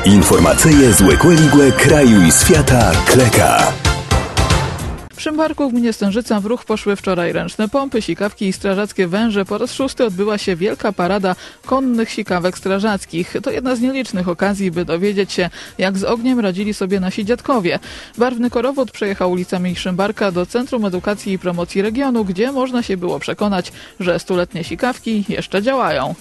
Informacyje z Łekłe kraju i świata kleka. W Szymbarku w gminie Stężyca w ruch poszły wczoraj ręczne pompy, sikawki i strażackie węże. Po raz 6. odbyła się wielka parada konnych sikawek strażackich. To jedna z nielicznych okazji, by dowiedzieć się, jak z ogniem radzili sobie nasi dziadkowie. Barwny korowód przejechał ulicami Szymbarka do Centrum Edukacji i Promocji Regionu, gdzie można się było przekonać, że stuletnie sikawki jeszcze działają.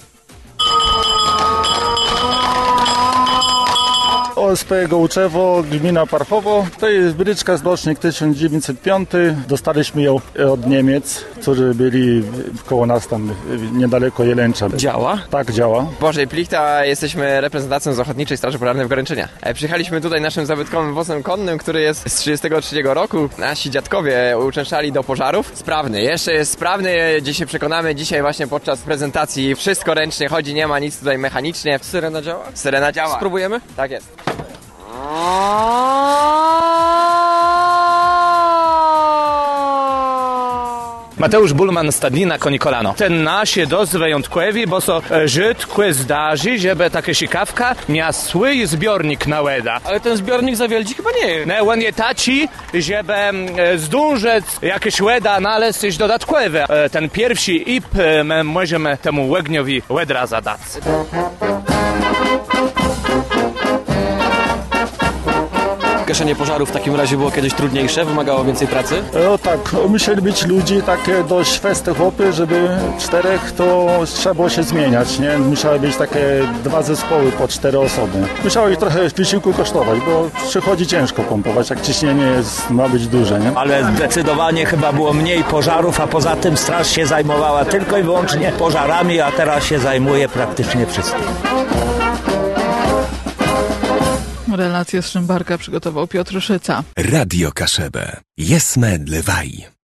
OSP Gołczewo, gmina Parchowo. To jest bryczka z rocznik 1905. Dostaliśmy ją od Niemiec, którzy byli koło nas tam niedaleko Jelęcza. Działa? Tak, działa. Bożej Plichta, jesteśmy reprezentacją z Ochotniczej Straży Pożarnej w Goręczynie. Przyjechaliśmy tutaj naszym zabytkowym wozem konnym, który jest z 1933 roku. Nasi dziadkowie uczęszczali do pożarów. Sprawny, jeszcze jest sprawny. Gdzie się przekonamy dzisiaj właśnie podczas prezentacji. Wszystko ręcznie chodzi, nie ma nic tutaj mechanicznie. Syrena działa? Syrena działa. Spróbujemy? Tak jest. Mateusz Bulman, Stadnina, Konikolano. Ten nasz je dość wyjątkowy, bo so rzadko zdarzy, żeby taka sikawka miała swój zbiornik na łeda. Ale ten zbiornik Zawielci chyba nie jest. Nie, on je taci, żeby zdążyć jakieś łeda znaleźć dodatkowe. Ten pierwszy ip my możemy temu łegniowi łedra zadać. Gaszenie pożarów w takim razie było kiedyś trudniejsze, wymagało więcej pracy? O tak, musieli być ludzi takie dość feste chłopy, żeby 4 to trzeba było się zmieniać, nie? Musiały być takie 2 zespoły po 4 osoby. Musiało ich trochę wysiłku kosztować, bo przychodzi ciężko pompować, jak ciśnienie ma być duże, nie? Ale zdecydowanie chyba było mniej pożarów, a poza tym straż się zajmowała tylko i wyłącznie pożarami, a teraz się zajmuje praktycznie wszystkim. Relację z Szymbarka przygotował Piotr Szyca. Radio Kaszebę. Jesme dlewaj.